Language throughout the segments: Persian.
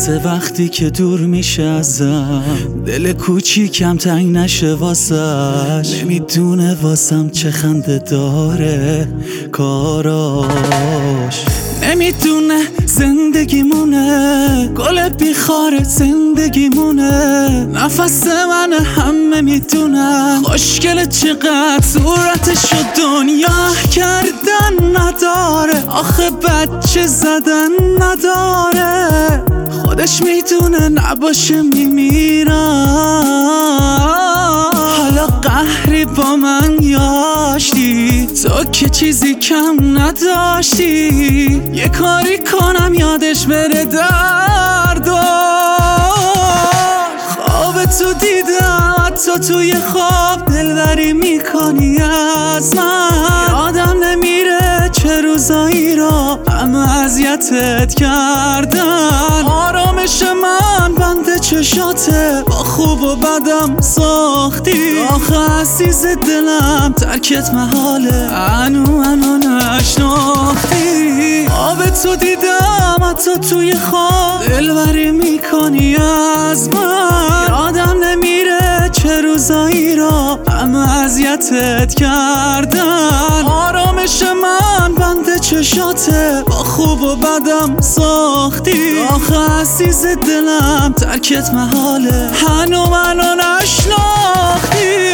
میرسه وقتی که دور میشه ازم، دل کوچیکم تنگ نشه واسش. نمیدونه واسم چه خنده داره کاراش، نمیدونه زندگیمونه گل بیخاره زندگیمونه. نفس من همه میدونن خوشگله چقدر صورتشو دنیا کردن نداره، آخه بچه زدن نداره. خودش میدونه نباشه میمیرم. حالا قهری با من یاشتی، تو که چیزی کم نداشتی. یه کاری کنم یادش بره دردو. خواب تو دیدم حتی توی خواب دلبری میکنی از من. یادم نمیره چه روزایی را همه اذیتت کردن. آرامش من بند چشاته، با خوب و بدم ساختی. آخه عزیز دلم ترکت محاله، انو نشناختی. آب تو دیدم حتی توی خواب دلبری میکنی از من. یادم نمیره چه روزایی را همه اذیتت کردن. آرامش من بند چشاته، با خوب و بدم ساختی. آخه عزیز دلم ترکت محاله، هنو منو نشناختی.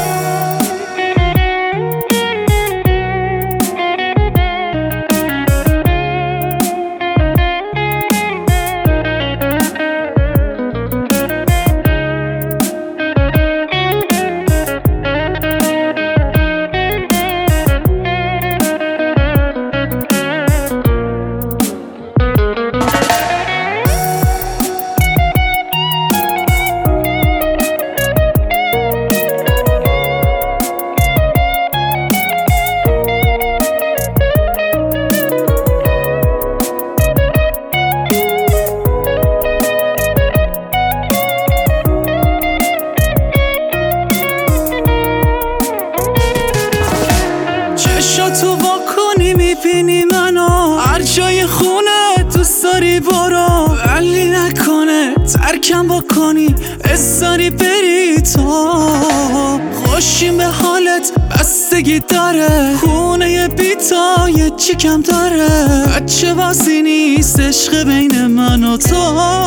تو واکنی میبینی منو هر جای خونه دوست داری برو، ولی نکنه ترکم بکنی استاری بری. تو خوشیم به حالت بستگی داره، خونه بیتا یه چی کم داره. بچه بازی نیست عشق بین من و تو.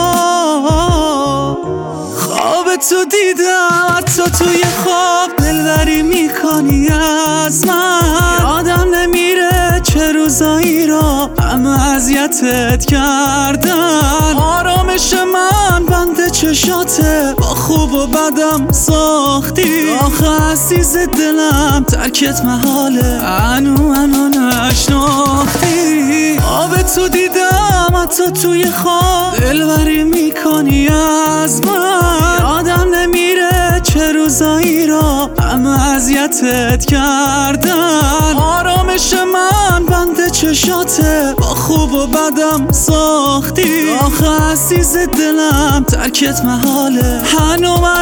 خواب تو دیدم حتی توی خواب دلبری میکنی از من. یادم نمیره چه روزایی را همه اذیتت کردن. آرامش من بند چشاته، با خوب و بدم ساختی. آخه عزیز دلم ترکت محاله، انو نشناختی. آب تو دیدم حتی توی خواب دلبری میکنی از من. یادم نمیره چه روزایی را همه اذیتت کردن. آرامش من بند چشاته، با خوب و بدم ساختی. آخه عزیز دلم ترکت محاله، هنو